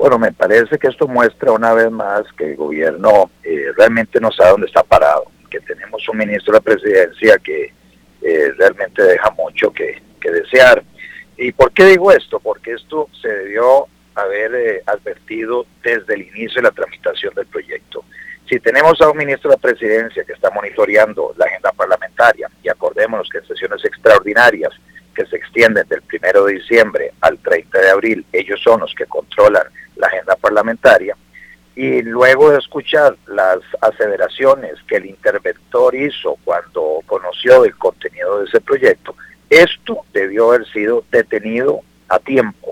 Bueno, me parece que esto muestra una vez más que el gobierno realmente no sabe dónde está parado, que tenemos un ministro de la presidencia que realmente deja mucho que desear. ¿Y por qué digo esto? Porque esto se debió haber advertido desde el inicio de la tramitación del proyecto. Si tenemos a un ministro de la presidencia que está monitoreando la agenda parlamentaria, y acordémonos que en sesiones extraordinarias que se extienden del 1 de diciembre al 30 de abril, ellos son los que controlan la agenda parlamentaria, y luego de escuchar las aseveraciones que el interventor hizo cuando conoció el contenido de ese proyecto, esto debió haber sido detenido a tiempo